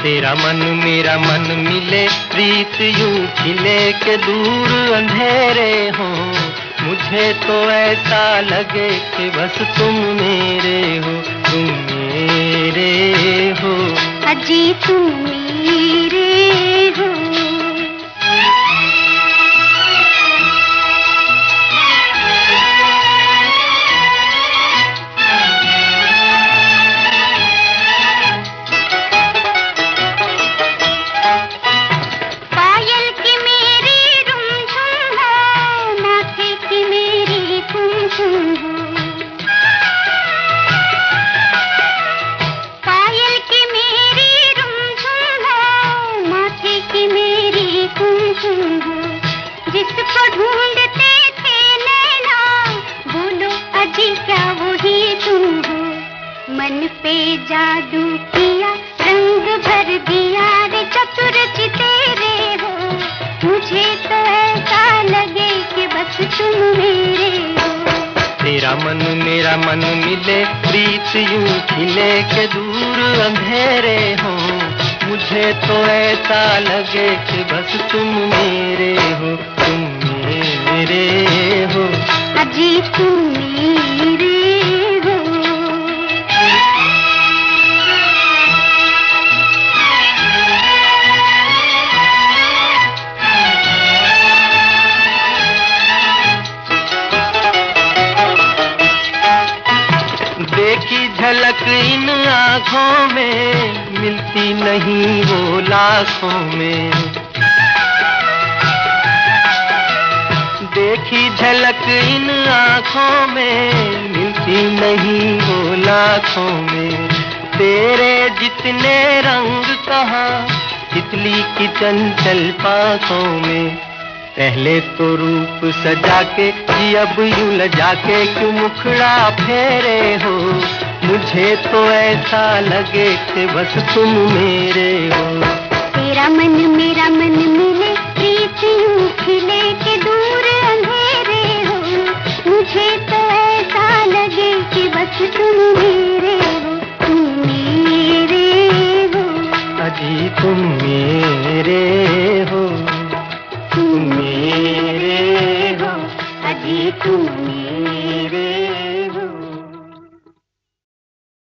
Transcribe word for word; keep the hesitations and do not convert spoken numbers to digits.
तेरा मन मेरा मन मिले, प्रीत यूं खिले के दूर अंधेरे हों। मुझे तो ऐसा लगे कि बस तुम मेरे हो, तुम मेरे हो, अजी तुम मेरे हो। जिसको ढूंढते थे नैना, बोलो अजी क्या वही तुम हो। मन पे जादू किया, रंग भर दिया रे चतुर तेरे हो। मुझे तो ऐसा लगे कि बस तुम मेरे हो। तेरा मन मेरा मन मिले, प्रीत यूं खिले के दूर अंधेरे हों। मुझे तो ऐसा लगे कि बस तुम मेरे हो, तुम मेरे हो, अजी तुम मेरे हो। देखी झलक इन आँखों में, मिलती नहीं वो लाखों में। देखी झलक इन आँखों में, मिलती नहीं वो लाखों में। तेरे जितने रंग कहाँ, तितली की चंचल पाखों में। पहले तो रूप सजा के जी अब यूं लजा के क्यों मुखड़ा फेरे हो। मुझे तो ऐसा लगे कि बस तुम मेरे हो। तेरा मन मेरा मन मिले, प्रीत यूं खिले के दूर अंधेरे हो। मुझे तो ऐसा लगे कि बस तुम मेरे हो, तुम मेरे हो, अजी तुम मेरे हो, तुम मेरे हो, अजी तुम मेरे